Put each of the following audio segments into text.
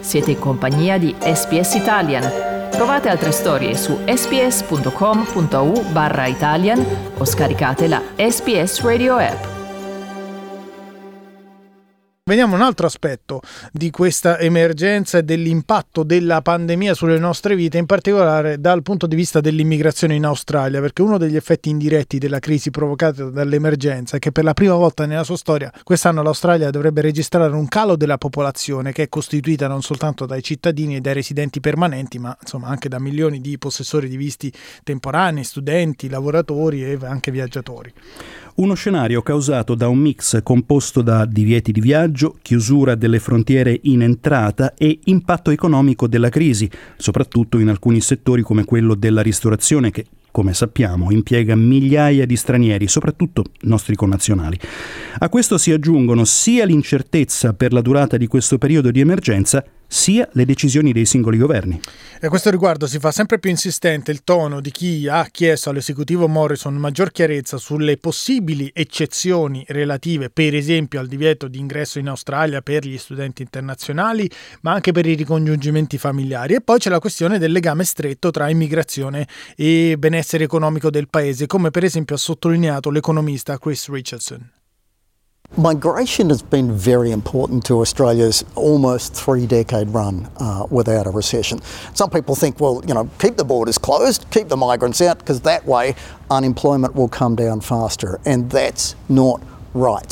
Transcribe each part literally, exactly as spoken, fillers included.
Siete in compagnia di S B S Italian. Trovate altre storie su sbs.com.au barra Italian o scaricate la S B S Radio app. Vediamo un altro aspetto di questa emergenza e dell'impatto della pandemia sulle nostre vite, in particolare dal punto di vista dell'immigrazione in Australia, perché uno degli effetti indiretti della crisi provocata dall'emergenza è che per la prima volta nella sua storia quest'anno l'Australia dovrebbe registrare un calo della popolazione, che è costituita non soltanto dai cittadini e dai residenti permanenti, ma insomma anche da milioni di possessori di visti temporanei, studenti, lavoratori e anche viaggiatori. Uno scenario causato da un mix composto da divieti di viaggio, chiusura delle frontiere in entrata e impatto economico della crisi, soprattutto in alcuni settori come quello della ristorazione che, come sappiamo, impiega migliaia di stranieri, soprattutto nostri connazionali. A questo si aggiungono sia l'incertezza per la durata di questo periodo di emergenza, sia le decisioni dei singoli governi. E a questo riguardo si fa sempre più insistente il tono di chi ha chiesto all'esecutivo Morrison maggior chiarezza sulle possibili eccezioni relative, per esempio, al divieto di ingresso in Australia per gli studenti internazionali, ma anche per i ricongiungimenti familiari. E poi c'è la questione del legame stretto tra immigrazione e benessere economico del paese, come per esempio ha sottolineato l'economista Chris Richardson. Migration has been very important to Australia's almost three-decade run uh, without a recession. Some people think, well, you know, keep the borders closed, keep the migrants out, because that way unemployment will come down faster, and that's not right.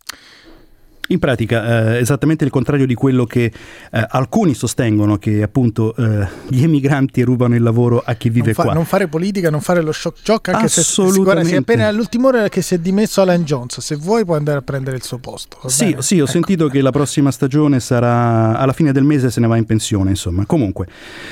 In pratica, eh, esattamente il contrario di quello che eh, alcuni sostengono, che appunto eh, gli emigranti rubano il lavoro a chi vive non fa, qua. Non fare politica, non fare lo shock jock, anche se guarda, si è appena all'ultima ora che si è dimesso Alan Jones. Se vuoi puoi andare a prendere il suo posto. Sì, bene? sì, ho ecco. sentito che la prossima stagione sarà alla fine del mese, se ne va in pensione, insomma. Comunque,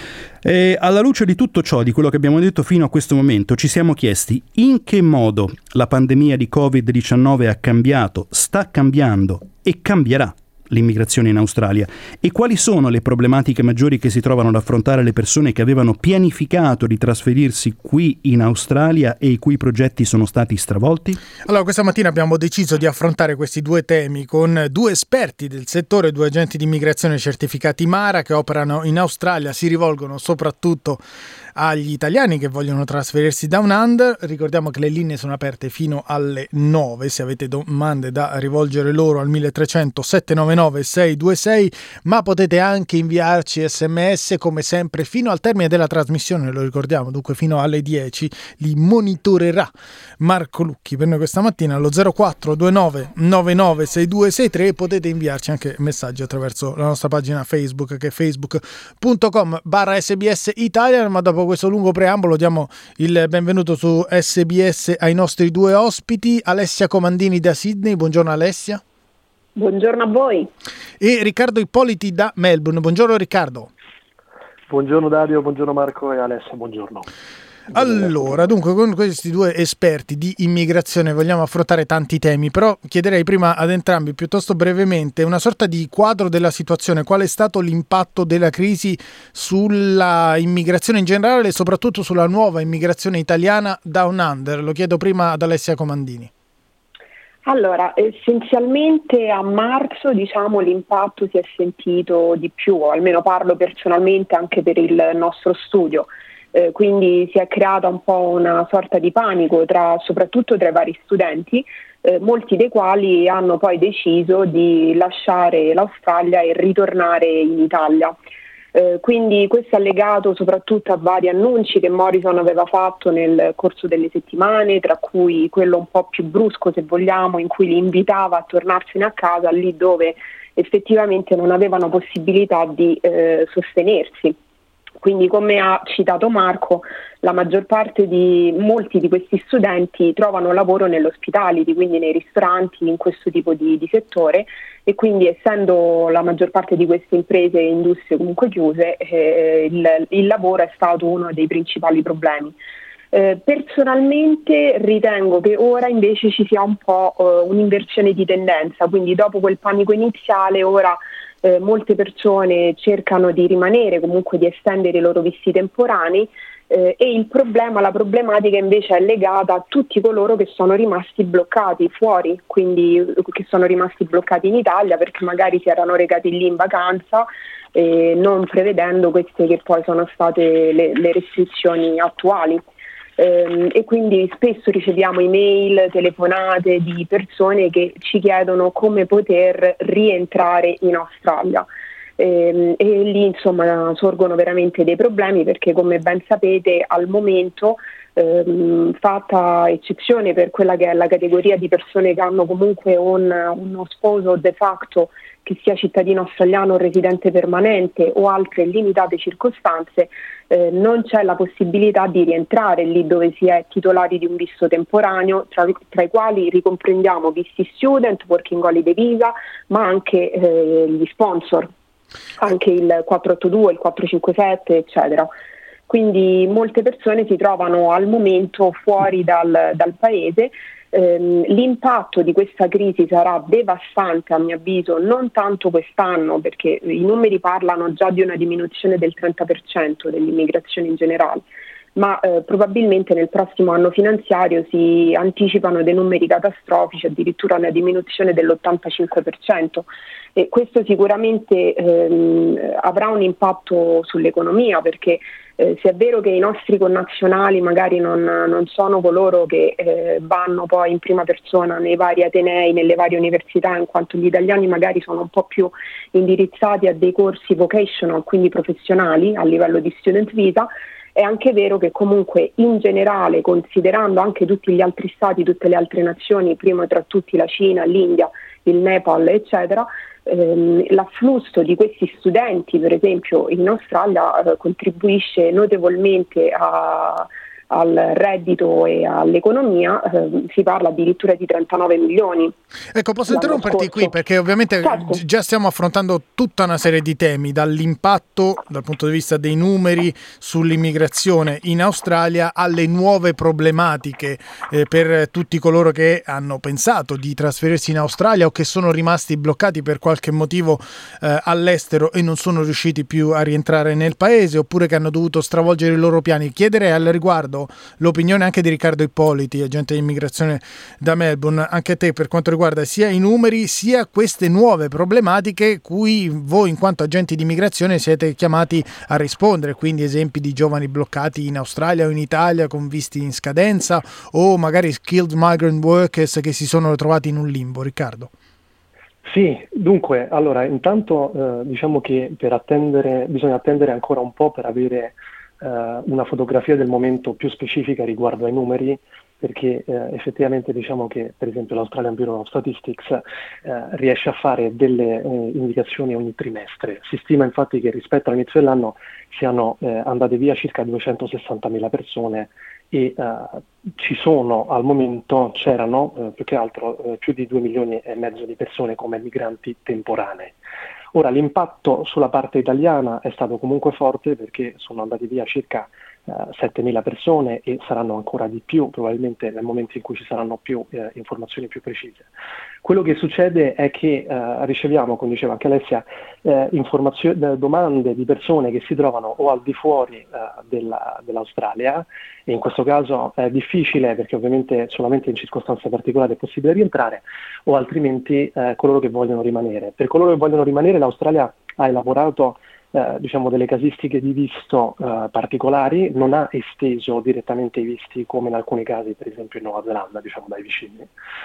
E alla luce di tutto ciò, di quello che abbiamo detto fino a questo momento, ci siamo chiesti in che modo la pandemia di covid diciannove ha cambiato, sta cambiando e cambierà l'immigrazione in Australia e quali sono le problematiche maggiori che si trovano ad affrontare le persone che avevano pianificato di trasferirsi qui in Australia e i cui progetti sono stati stravolti? Allora, questa mattina abbiamo deciso di affrontare questi due temi con due esperti del settore, due agenti di immigrazione certificati MARA che operano in Australia, si rivolgono soprattutto agli italiani che vogliono trasferirsi Down Under. Ricordiamo che le linee sono aperte fino alle nove, se avete domande da rivolgere loro al milletrecento sette nove nove sei due sei, ma potete anche inviarci sms come sempre fino al termine della trasmissione, lo ricordiamo, dunque fino alle dieci li monitorerà Marco Lucchi per noi questa mattina allo zero quattro due nove nove nove sei due sei tre e potete inviarci anche messaggi attraverso la nostra pagina Facebook che è facebook punto com barra sbs Italian. Ma dopo questo lungo preambolo diamo il benvenuto su S B S ai nostri due ospiti, Alessia Comandini da Sydney. Buongiorno Alessia. Buongiorno a voi. E Riccardo Ippoliti da Melbourne. Buongiorno Riccardo. Buongiorno Dario, buongiorno Marco e Alessia, buongiorno. Allora, dunque con questi due esperti di immigrazione vogliamo affrontare tanti temi, però chiederei prima ad entrambi piuttosto brevemente una sorta di quadro della situazione. Qual è stato l'impatto della crisi sulla immigrazione in generale e soprattutto sulla nuova immigrazione italiana Down Under? Lo chiedo prima ad Alessia Comandini. Allora, essenzialmente a marzo, diciamo, l'impatto si è sentito di più, o almeno parlo personalmente anche per il nostro studio. Eh, quindi si è creata un po' una sorta di panico tra, soprattutto tra i vari studenti, eh, molti dei quali hanno poi deciso di lasciare l'Australia e ritornare in Italia. Eh, quindi questo è legato soprattutto a vari annunci che Morrison aveva fatto nel corso delle settimane, tra cui quello un po' più brusco, se vogliamo, in cui li invitava a tornarsene a casa lì dove effettivamente non avevano possibilità di eh, sostenersi. Quindi, come ha citato Marco, la maggior parte di molti di questi studenti trovano lavoro nell'hospitality, quindi nei ristoranti, in questo tipo di, di settore, e quindi essendo la maggior parte di queste imprese e industrie comunque chiuse, eh, il, il lavoro è stato uno dei principali problemi. Eh, personalmente ritengo che ora invece ci sia un po' eh, un'inversione di tendenza, quindi dopo quel panico iniziale ora Eh, molte persone cercano di rimanere, comunque di estendere i loro visti temporanei Eh, e il problema, la problematica invece è legata a tutti coloro che sono rimasti bloccati fuori, quindi che sono rimasti bloccati in Italia perché magari si erano recati lì in vacanza, eh, non prevedendo queste che poi sono state le, le restrizioni attuali. Eh, e quindi spesso riceviamo email, telefonate di persone che ci chiedono come poter rientrare in Australia. E, e lì insomma sorgono veramente dei problemi perché, come ben sapete, al momento, ehm, fatta eccezione per quella che è la categoria di persone che hanno comunque un, uno sposo de facto che sia cittadino australiano o residente permanente o altre limitate circostanze, eh, non c'è la possibilità di rientrare lì dove si è titolari di un visto temporaneo, tra, tra i quali ricomprendiamo visti student, working holiday visa, ma anche eh, gli sponsor, anche il quattrocentottantadue, il quattrocentocinquantasette, eccetera. Quindi molte persone si trovano al momento fuori dal, dal paese. Ehm, l'impatto di questa crisi sarà devastante, a mio avviso, non tanto quest'anno, perché i numeri parlano già di una diminuzione del trenta per cento dell'immigrazione in generale, ma eh, probabilmente nel prossimo anno finanziario si anticipano dei numeri catastrofici, addirittura una diminuzione dell'ottantacinque per cento, e questo sicuramente ehm, avrà un impatto sull'economia, perché eh, se è vero che i nostri connazionali magari non, non sono coloro che eh, vanno poi in prima persona nei vari atenei, nelle varie università, in quanto gli italiani magari sono un po' più indirizzati a dei corsi vocational, quindi professionali a livello di student visa, è anche vero che comunque in generale, considerando anche tutti gli altri stati, tutte le altre nazioni, prima tra tutti la Cina, l'India, il Nepal, eccetera, ehm, l'afflusso di questi studenti, per esempio in Australia, eh, contribuisce notevolmente a, al reddito e all'economia, eh, si parla addirittura di trentanove milioni. Ecco, posso interromperti scorso. qui perché ovviamente Certo. già stiamo affrontando tutta una serie di temi, dall'impatto dal punto di vista dei numeri sull'immigrazione in Australia alle nuove problematiche eh, per tutti coloro che hanno pensato di trasferirsi in Australia o che sono rimasti bloccati per qualche motivo eh, all'estero e non sono riusciti più a rientrare nel paese, oppure che hanno dovuto stravolgere i loro piani. Chiederei al riguardo l'opinione anche di Riccardo Ippoliti, agente di immigrazione da Melbourne, anche a te per quanto riguarda sia i numeri sia queste nuove problematiche cui voi in quanto agenti di immigrazione siete chiamati a rispondere, quindi esempi di giovani bloccati in Australia o in Italia con visti in scadenza o magari skilled migrant workers che si sono trovati in un limbo. Riccardo. Sì, dunque, allora intanto eh, diciamo che per attendere bisogna attendere ancora un po' per avere una fotografia del momento più specifica riguardo ai numeri, perché eh, effettivamente diciamo che per esempio l'Australian Bureau of Statistics eh, riesce a fare delle eh, indicazioni ogni trimestre. Si stima infatti che rispetto all'inizio dell'anno siano eh, andate via circa duecentosessantamila persone e eh, ci sono al momento, c'erano eh, più che altro eh, più di due milioni e mezzo di persone come migranti temporanei. Ora, l'impatto sulla parte italiana è stato comunque forte perché sono andati via circa eh, settemila persone e saranno ancora di più probabilmente nel momento in cui ci saranno più eh, informazioni più precise. Quello che succede è che eh, riceviamo, come diceva anche Alessia, eh, informazio- domande di persone che si trovano o al di fuori eh, della, dell'Australia, e in questo caso è difficile perché ovviamente solamente in circostanze particolari è possibile rientrare, o altrimenti eh, coloro che vogliono rimanere. Per coloro che vogliono rimanere l'Australia ha elaborato eh, diciamo delle casistiche di visto eh, particolari, non ha esteso direttamente i visti come in alcuni casi, per esempio in Nuova Zelanda, diciamo dai vicini.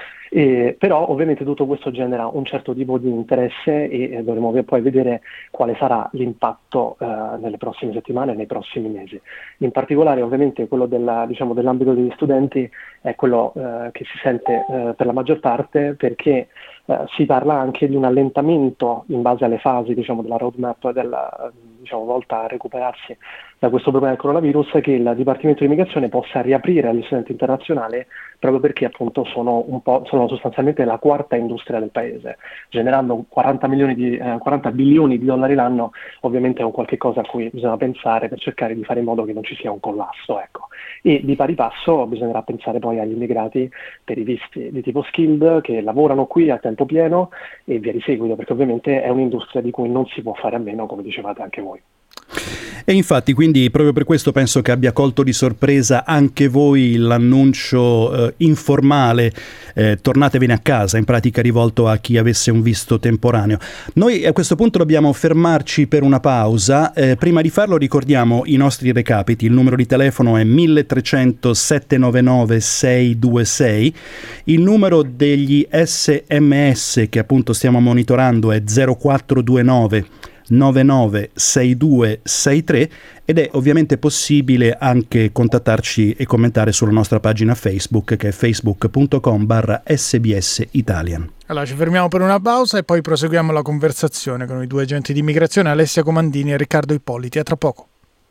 E, però ovviamente tutto questo genera un certo tipo di interesse e eh, dovremo poi vedere quale sarà l'impatto eh, nelle prossime settimane e nei prossimi mesi. In particolare ovviamente quello della, diciamo, dell'ambito degli studenti è quello eh, che si sente eh, per la maggior parte, perché eh, si parla anche di un allentamento in base alle fasi, diciamo, della roadmap della, diciamo, volta a recuperarsi da questo problema del coronavirus, che il Dipartimento di Immigrazione possa riaprire agli studenti internazionali, proprio perché appunto sono un po' sono sostanzialmente la quarta industria del paese, generando quaranta milioni di eh, quaranta bilioni di dollari l'anno. Ovviamente è un qualche cosa a cui bisogna pensare per cercare di fare in modo che non ci sia un collasso, ecco. E di pari passo bisognerà pensare poi agli immigrati per i visti di tipo skilled che lavorano qui a tempo pieno e via di seguito, perché ovviamente è un'industria di cui non si può fare a meno, come dicevate anche voi. E infatti, quindi proprio per questo penso che abbia colto di sorpresa anche voi l'annuncio eh, informale eh, tornatevene a casa, in pratica rivolto a chi avesse un visto temporaneo. Noi a questo punto dobbiamo fermarci per una pausa. Eh, prima di farlo ricordiamo i nostri recapiti. Il numero di telefono è mille trecento settecentonovantanove sei due sei. Il numero degli sms che appunto stiamo monitorando è zero quattro due nove nove nove sei due sei tre ed è ovviamente possibile anche contattarci e commentare sulla nostra pagina Facebook, che è facebook punto com barra sbs Italian. Allora ci fermiamo per una pausa e poi proseguiamo la conversazione con i due agenti di immigrazione, Alessia Comandini e Riccardo Ippoliti. A tra poco.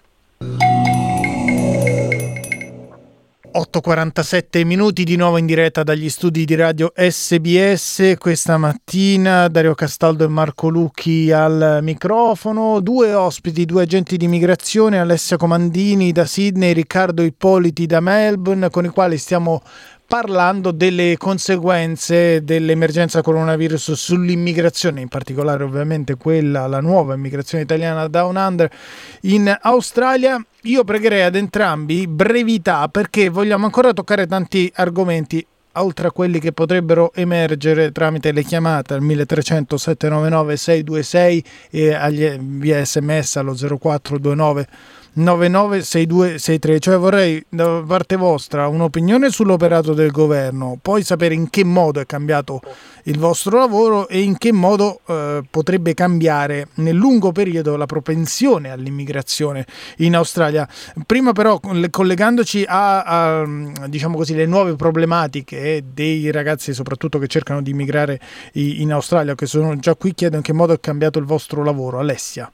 otto e quarantasette minuti di nuovo in diretta dagli studi di radio S B S. Questa mattina Dario Castaldo e Marco Lucchi al microfono, due ospiti, due agenti di immigrazione, Alessia Comandini da Sydney, Riccardo Ippoliti da Melbourne, con i quali stiamo parlando delle conseguenze dell'emergenza coronavirus sull'immigrazione, in particolare ovviamente quella, la nuova immigrazione italiana Down Under in Australia. Io pregherei ad entrambi brevità, perché vogliamo ancora toccare tanti argomenti, oltre a quelli che potrebbero emergere tramite le chiamate al mille trecento settecentonovantanove sei due sei e agli, via sms allo zero quattro due nove nove nove sei due sei tre. Cioè vorrei da parte vostra un'opinione sull'operato del governo, poi sapere in che modo è cambiato il vostro lavoro e in che modo eh, potrebbe cambiare nel lungo periodo la propensione all'immigrazione in Australia. Prima però, collegandoci a, a diciamo così le nuove problematiche dei ragazzi soprattutto che cercano di immigrare in Australia, che sono già qui, chiedo in che modo è cambiato il vostro lavoro. Alessia.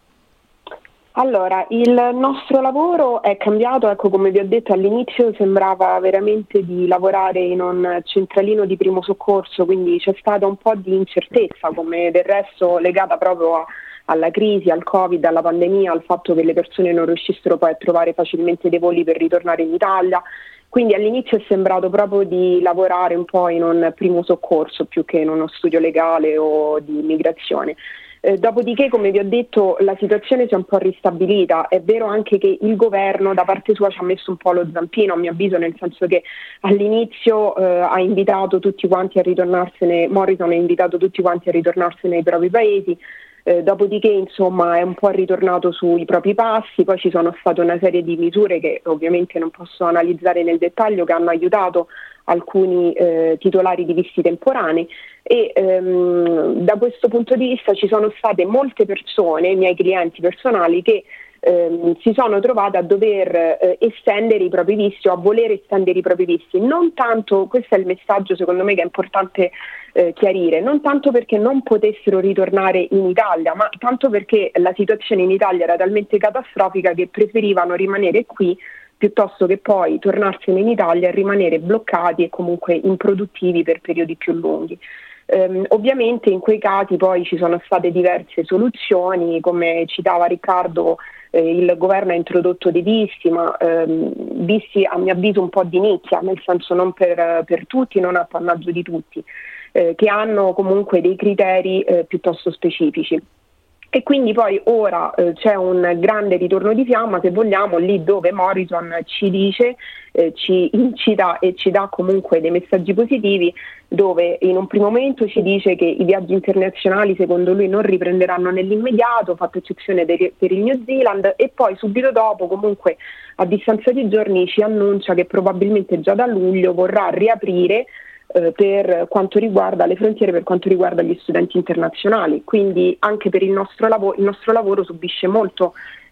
Allora, il nostro lavoro è cambiato, ecco, come vi ho detto all'inizio sembrava veramente di lavorare in un centralino di primo soccorso, quindi c'è stata un po' di incertezza, come del resto legata proprio a, alla crisi, al Covid, alla pandemia, al fatto che le persone non riuscissero poi a trovare facilmente dei voli per ritornare in Italia. Quindi all'inizio è sembrato proprio di lavorare un po' in un primo soccorso più che in uno studio legale o di immigrazione. Eh, dopodiché, come vi ho detto, la situazione si è un po' ristabilita. È vero anche che il governo da parte sua ci ha messo un po' lo zampino, a mio avviso, nel senso che all'inizio eh, ha invitato tutti quanti a ritornarsene, Morrison ha invitato tutti quanti a ritornarsene ai propri paesi, eh, dopodiché insomma è un po' ritornato sui propri passi, poi ci sono state una serie di misure che ovviamente non posso analizzare nel dettaglio, che hanno aiutato alcuni eh, titolari di visti temporanei e ehm, da questo punto di vista ci sono state molte persone, i miei clienti personali, che ehm, si sono trovate a dover eh, estendere i propri visti o a voler estendere i propri visti, non tanto, questo è il messaggio secondo me che è importante eh, chiarire, non tanto perché non potessero ritornare in Italia, ma tanto perché la situazione in Italia era talmente catastrofica che preferivano rimanere qui piuttosto che poi tornarsene in Italia e rimanere bloccati e comunque improduttivi per periodi più lunghi. Um, ovviamente in quei casi poi ci sono state diverse soluzioni, come citava Riccardo, eh, il governo ha introdotto dei visti, ma ehm, visti a mio avviso un po' di nicchia, nel senso non per, per tutti, non a appannaggio di tutti, eh, che hanno comunque dei criteri eh, piuttosto specifici. E quindi poi ora eh, c'è un grande ritorno di fiamma, se vogliamo, lì dove Morrison ci dice, eh, ci incita e ci dà comunque dei messaggi positivi, dove in un primo momento ci dice che i viaggi internazionali secondo lui non riprenderanno nell'immediato, fatto eccezione de- per il New Zealand, e poi subito dopo, comunque a distanza di giorni, ci annuncia che probabilmente già da luglio vorrà riaprire Eh, per quanto riguarda le frontiere, per quanto riguarda gli studenti internazionali. Quindi anche per il nostro lavoro, il nostro lavoro subisce molto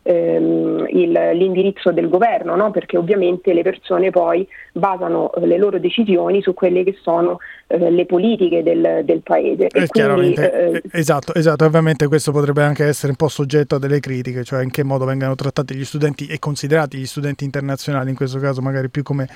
ehm, il, l'indirizzo del governo, no? Perché ovviamente le persone poi basano eh, le loro decisioni su quelle che sono eh, le politiche del, del paese. E e chiaramente, quindi, eh, esatto, esatto, ovviamente questo potrebbe anche essere un po' soggetto a delle critiche, cioè in che modo vengano trattati gli studenti e considerati gli studenti internazionali, in questo caso magari più come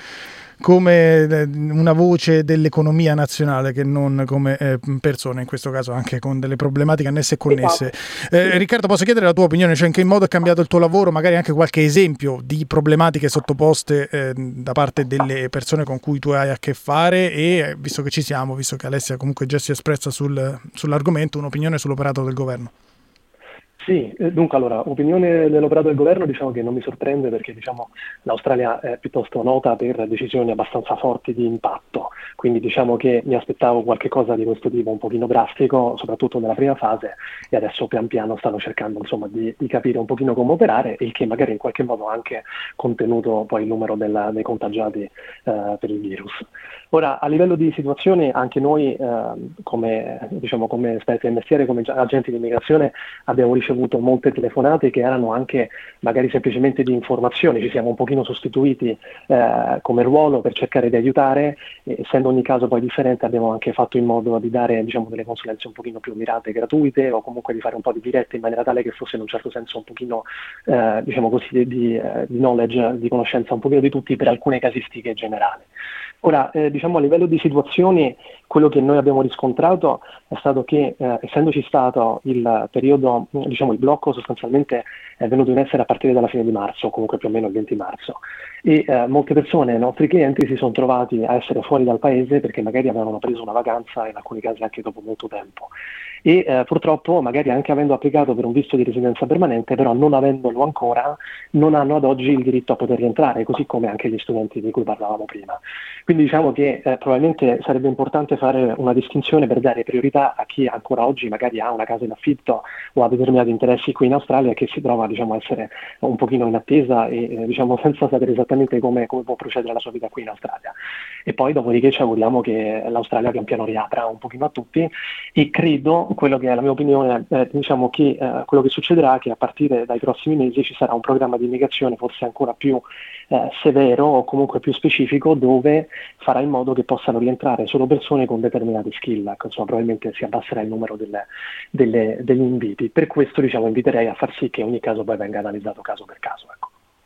come una voce dell'economia nazionale che non come eh, persone, in questo caso anche con delle problematiche annesse e connesse. Eh, Riccardo, posso chiedere la tua opinione, cioè in che modo è cambiato il tuo lavoro, magari anche qualche esempio di problematiche sottoposte eh, da parte delle persone con cui tu hai a che fare, e visto che ci siamo, visto che Alessia comunque già si è espressa sul, sull'argomento, un'opinione sull'operato del governo. Sì, eh, dunque allora, opinione dell'operato del governo diciamo che non mi sorprende perché diciamo l'Australia è piuttosto nota per decisioni abbastanza forti di impatto, quindi diciamo che mi aspettavo qualche cosa di questo tipo un pochino drastico, soprattutto nella prima fase, e adesso pian piano stanno cercando insomma di, di capire un pochino come operare, il che magari in qualche modo ha anche contenuto poi il numero della, dei contagiati eh, per il virus. Ora, a livello di situazione, anche noi eh, come, diciamo, come esperti del mestiere, come agenti di immigrazione, abbiamo ricevuto molte telefonate che erano anche magari semplicemente di informazioni, ci siamo un pochino sostituiti eh, come ruolo per cercare di aiutare, e, essendo ogni caso poi differente abbiamo anche fatto in modo di dare diciamo, delle consulenze un pochino più mirate, gratuite, o comunque di fare un po' di dirette in maniera tale che fosse in un certo senso un pochino eh, diciamo così, di, di, di knowledge, di conoscenza un pochino di tutti per alcune casistiche generali. Ora, eh, diciamo a livello di situazioni, quello che noi abbiamo riscontrato è stato che, eh, essendoci stato il periodo, diciamo il blocco sostanzialmente è venuto in essere a partire dalla fine di marzo, comunque più o meno il venti marzo, e eh, molte persone, i nostri clienti, si sono trovati a essere fuori dal paese perché magari avevano preso una vacanza, in alcuni casi anche dopo molto tempo. E eh, purtroppo, magari anche avendo applicato per un visto di residenza permanente, però non avendolo ancora, non hanno ad oggi il diritto a poter rientrare, così come anche gli studenti di cui parlavamo prima. Quindi diciamo che eh, probabilmente sarebbe importante fare una distinzione per dare priorità a chi ancora oggi magari ha una casa in affitto o ha determinati interessi qui in Australia, che si trova diciamo a essere un pochino in attesa e eh, diciamo senza sapere esattamente come, come può procedere la sua vita qui in Australia. E poi dopodiché ci auguriamo che l'Australia pian piano riapra un pochino a tutti, e credo, quello che è la mia opinione, eh, diciamo che eh, quello che succederà è che a partire dai prossimi mesi ci sarà un programma di immigrazione forse ancora più eh, severo o comunque più specifico, dove farà in modo che possano rientrare solo persone con determinati skill. Ecco, insomma, probabilmente si abbasserà il numero delle, delle, degli inviti. Per questo diciamo inviterei a far sì che ogni caso poi venga analizzato caso per caso. Ecco.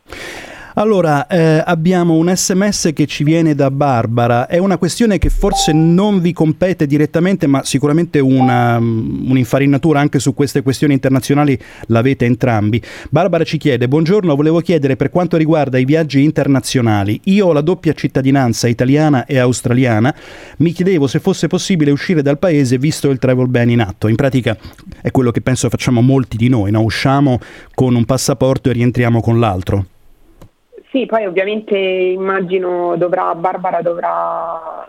Allora, eh, abbiamo un sms che ci viene da Barbara. È una questione che forse non vi compete direttamente, ma sicuramente una, un'infarinatura anche su queste questioni internazionali l'avete entrambi. Barbara ci chiede: buongiorno, volevo chiedere per quanto riguarda i viaggi internazionali. Io ho la doppia cittadinanza italiana e australiana. Mi chiedevo se fosse possibile uscire dal paese visto il travel ban in atto. In pratica è quello che penso facciamo molti di noi, no? Usciamo con un passaporto e rientriamo con l'altro. Sì, poi ovviamente immagino dovrà, Barbara dovrà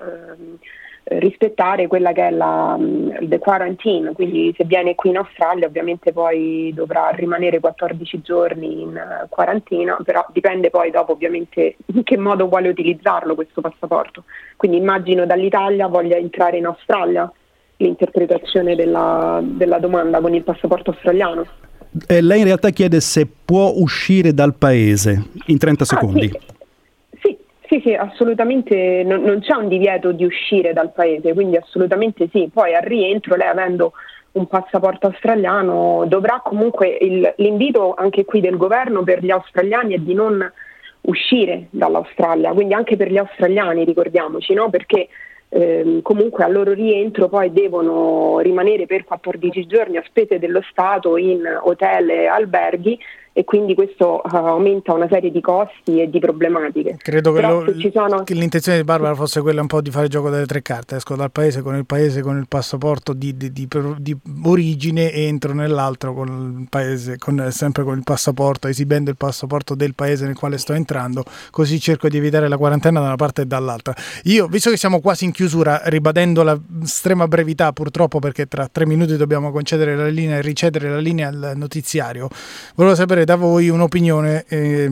eh, rispettare quella che è la the quarantine, quindi se viene qui in Australia ovviamente poi dovrà rimanere quattordici giorni in uh, quarantina, però dipende poi dopo ovviamente in che modo vuole utilizzarlo questo passaporto. Quindi immagino dall'Italia voglia entrare in Australia, l'interpretazione della, della domanda con il passaporto australiano. Eh, lei in realtà chiede se può uscire dal paese in trenta secondi. Ah, sì. Sì, sì, sì, assolutamente non, non c'è un divieto di uscire dal paese, quindi assolutamente sì. Poi al rientro, lei avendo un passaporto australiano, dovrà comunque, il, l'invito anche qui del governo per gli australiani è di non uscire dall'Australia, quindi anche per gli australiani, ricordiamoci, no? Perché Eh, comunque al loro rientro poi devono rimanere per quattordici giorni a spese dello Stato in hotel e alberghi, e quindi questo uh, aumenta una serie di costi e di problematiche. Credo che, Però, lo, ci sono... che l'intenzione di Barbara fosse quella un po' di fare il gioco delle tre carte: esco dal paese con il paese con il passaporto di, di, di, di origine e entro nell'altro con il paese con, sempre con il passaporto, esibendo il passaporto del paese nel quale sto entrando, così cerco di evitare la quarantena da una parte e dall'altra. Io, visto che siamo quasi in chiusura, ribadendo la estrema brevità purtroppo, perché tra tre minuti dobbiamo concedere la linea e ricedere la linea al notiziario, volevo sapere da voi un'opinione eh,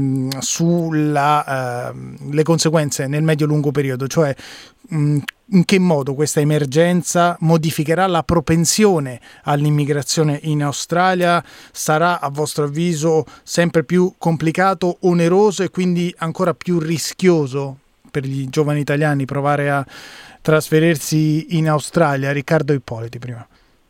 sulle eh, conseguenze nel medio-lungo periodo, cioè mh, in che modo questa emergenza modificherà la propensione all'immigrazione in Australia. Sarà, a vostro avviso, sempre più complicato, oneroso e quindi ancora più rischioso per gli giovani italiani provare a trasferirsi in Australia? Riccardo Ippoliti prima.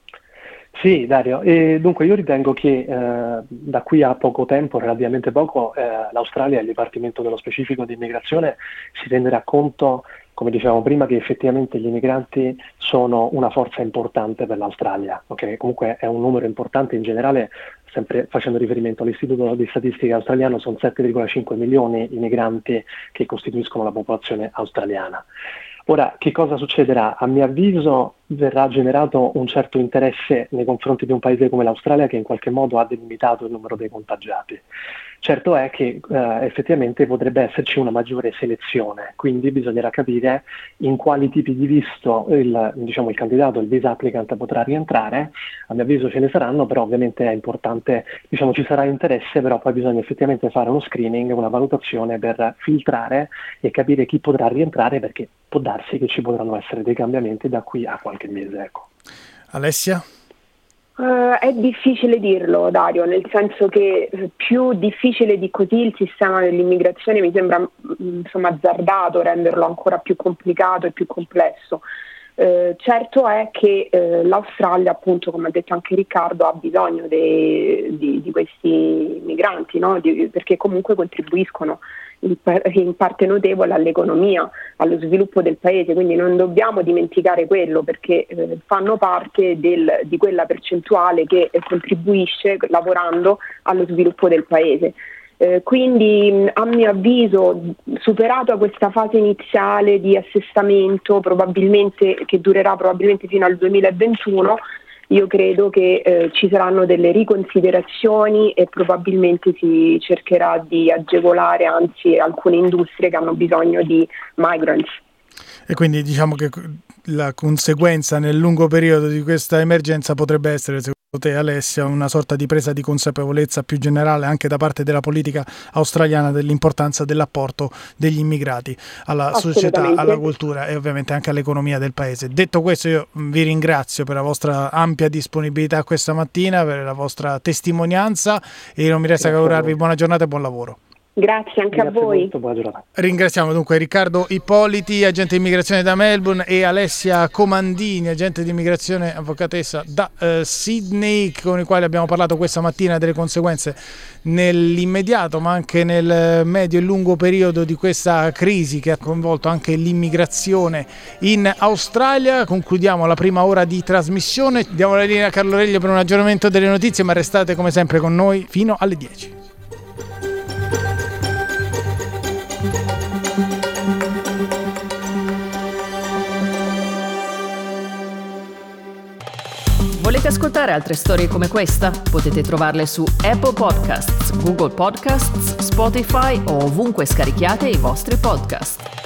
Sì, Dario, e dunque io ritengo che eh, da qui a poco tempo, relativamente poco, eh, l'Australia e il Dipartimento dello Specifico di Immigrazione si renderà conto, come dicevamo prima, che effettivamente gli immigranti sono una forza importante per l'Australia, okay? Comunque è un numero importante in generale, sempre facendo riferimento all'Istituto di Statistica australiano, sono sette virgola cinque milioni i migranti che costituiscono la popolazione australiana. Ora, che cosa succederà? A mio avviso verrà generato un certo interesse nei confronti di un paese come l'Australia che in qualche modo ha delimitato il numero dei contagiati. Certo è che eh, effettivamente potrebbe esserci una maggiore selezione, quindi bisognerà capire in quali tipi di visto il, diciamo, il candidato, il visa applicant potrà rientrare. A mio avviso ce ne saranno, però ovviamente è importante, diciamo ci sarà interesse, però poi bisogna effettivamente fare uno screening, una valutazione per filtrare e capire chi potrà rientrare, perché può darsi che ci potranno essere dei cambiamenti da qui a qualche mese. Ecco. Alessia? Uh, è difficile dirlo, Dario, nel senso che più difficile di così il sistema dell'immigrazione mi sembra insomma azzardato renderlo ancora più complicato e più complesso. Uh, certo è che uh, l'Australia, appunto, come ha detto anche Riccardo, ha bisogno de, di, di questi migranti, no? di, perché comunque contribuiscono in, in parte notevole all'economia, allo sviluppo del paese, quindi non dobbiamo dimenticare quello, perché eh, fanno parte del, di quella percentuale che eh, contribuisce lavorando allo sviluppo del paese. Eh, quindi a mio avviso, superata questa fase iniziale di assestamento, probabilmente che durerà probabilmente fino al duemilaventuno, io credo che eh, ci saranno delle riconsiderazioni e probabilmente si cercherà di agevolare anzi alcune industrie che hanno bisogno di migrants. E quindi diciamo che la conseguenza nel lungo periodo di questa emergenza potrebbe essere, secondo te Alessia, una sorta di presa di consapevolezza più generale anche da parte della politica australiana dell'importanza dell'apporto degli immigrati alla società, alla cultura e ovviamente anche all'economia del paese. Detto questo, io vi ringrazio per la vostra ampia disponibilità questa mattina, per la vostra testimonianza, e non mi resta che augurarvi buona giornata e buon lavoro. Grazie anche Grazie a voi. Molto, buona giornata. Ringraziamo dunque Riccardo Ippoliti, agente di immigrazione da Melbourne, e Alessia Comandini, agente di immigrazione, avvocatessa da eh, Sydney, con i quali abbiamo parlato questa mattina delle conseguenze nell'immediato ma anche nel medio e lungo periodo di questa crisi che ha coinvolto anche l'immigrazione in Australia. Concludiamo la prima ora di trasmissione, diamo la linea a Carlo Reglio per un aggiornamento delle notizie, ma restate come sempre con noi fino alle dieci. Volete ascoltare altre storie come questa? Potete trovarle su Apple Podcasts, Google Podcasts, Spotify o ovunque scarichiate i vostri podcast.